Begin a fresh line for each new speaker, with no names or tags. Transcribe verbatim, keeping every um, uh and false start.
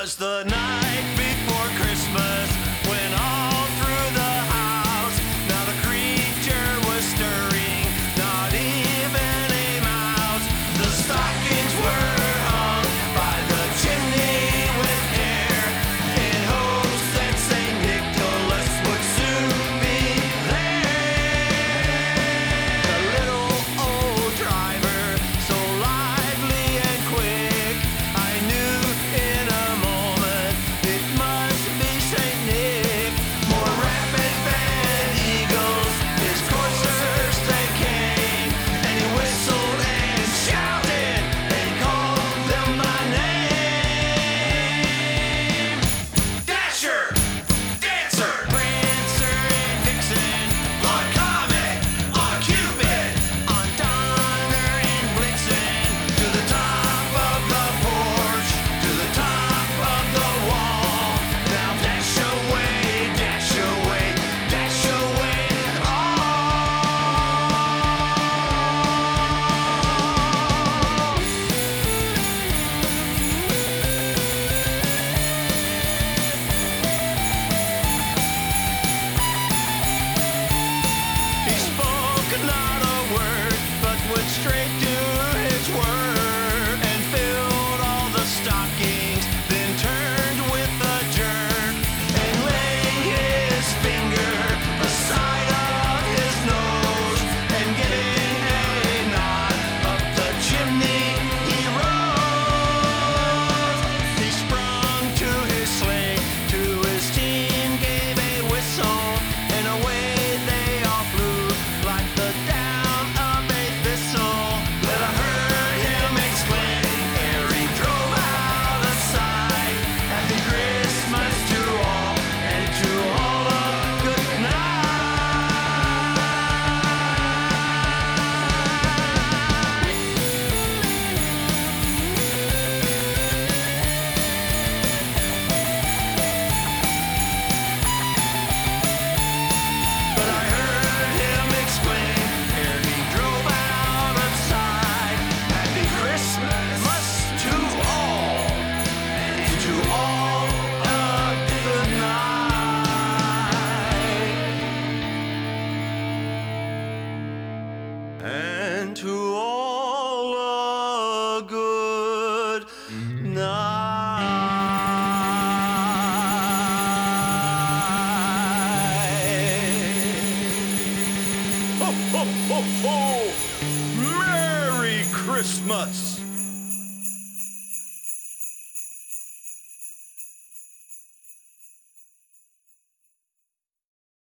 'Twas the night before Christmas when all through the house not a creature was stirring, not even a mouse. The stockings were hung by the chimney with care in hopes that Saint Nicholas would soon be there. The little old driver, so lively and quick, I knew in a moment it must be Saint Nick. More rapid than eagles, his coursers they came, and he whistled and shouted and called them by name. Dasher, Dancer, Prancer and Vixen, on Comet, on Cupid, on Donner and Blitzen, to the top of the porch, to the top of the wall. Now dash away, dash away, dash away all. He spoke not a word, but went straight to his work and filled all the stockings, then turned with a jerk and laying his finger aside of his nose and giving a nod up the chimney he rose. He sprung to his sleigh, to his team gave a whistle, and away they all flew like the down of a thistle. But I heard him exclaim ere he drove out of sight, Happy Christmas to all, and to all a good night. But I heard him exclaim ere he drove out of sight, Happy Christmas to all, and to all a good night. And to all a good night.
Ho, ho, ho, ho! Merry Christmas!